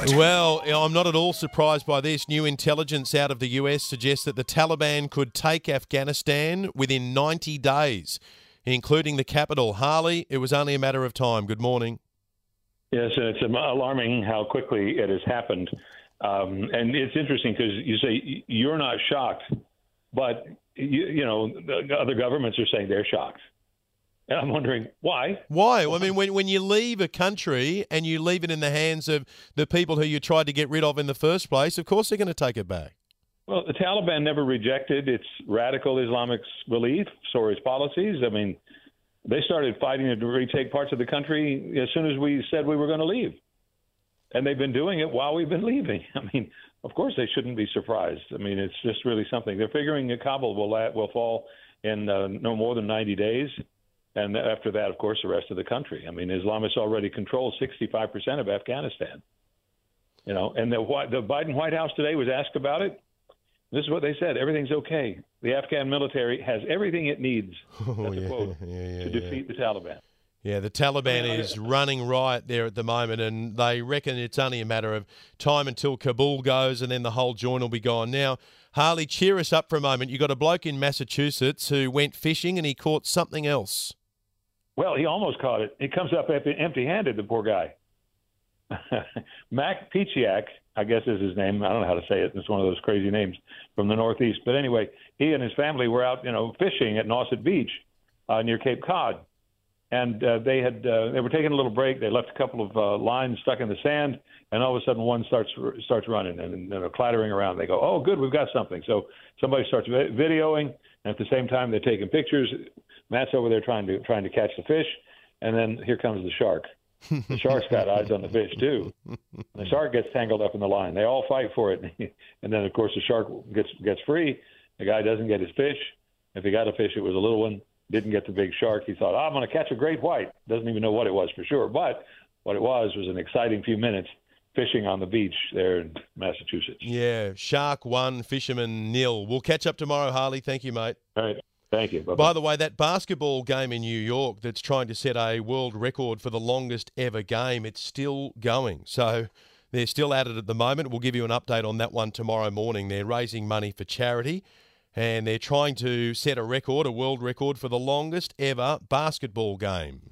report. Well, I'm not at all surprised by this. New intelligence out of the US suggests that the Taliban could take Afghanistan within 90 days, including the capital. Harley, it was only a matter of time. Good morning. Yes, and it's alarming how quickly it has happened. And it's interesting because you say you're not shocked, but, the other governments are saying they're shocked. And I'm wondering, why? Why? I mean, when you leave a country and you leave it in the hands of the people who you tried to get rid of in the first place, of course they're going to take it back. Well, the Taliban never rejected its radical Islamic beliefs or its policies. I mean, they started fighting to retake parts of the country as soon as we said we were going to leave. And they've been doing it while we've been leaving. I mean, of course they shouldn't be surprised. I mean, it's just really something. They're figuring that Kabul will fall in no more than 90 days. And after that, of course, the rest of the country. I mean, Islamists already control 65% of Afghanistan. And the Biden White House today was asked about it. This is what they said. Everything's okay. The Afghan military has everything it needs, to defeat the Taliban. Yeah, the Taliban is running riot there at the moment, and they reckon it's only a matter of time until Kabul goes, and then the whole joint will be gone. Now, Harley, cheer us up for a moment. You got a bloke in Massachusetts who went fishing, and he caught something else. Well, he almost caught it. He comes up empty-handed, the poor guy. Mac Pichiak, I guess is his name. I don't know how to say it. It's one of those crazy names from the Northeast. But anyway, he and his family were out, fishing at Nauset Beach near Cape Cod. And they were taking a little break. They left a couple of lines stuck in the sand, and all of a sudden one starts running and clattering around. They go, "Oh, good, we've got something." So somebody starts videoing, and at the same time they're taking pictures. Matt's over there trying to catch the fish, and then here comes the shark. The shark's got eyes on the fish too. The shark gets tangled up in the line. They all fight for it, and then of course the shark gets free. The guy doesn't get his fish. If he got a fish, it was a little one. Didn't get the big shark. He thought, I'm going to catch a great white. Doesn't even know what it was for sure. But what it was an exciting few minutes fishing on the beach there in Massachusetts. Yeah, shark 1, fisherman 0. We'll catch up tomorrow, Harley. Thank you, mate. All right. Thank you. Bye-bye. By the way, that basketball game in New York that's trying to set a world record for the longest ever game, it's still going. So they're still at it at the moment. We'll give you an update on that one tomorrow morning. They're raising money for charity, and they're trying to set a world record for the longest ever basketball game.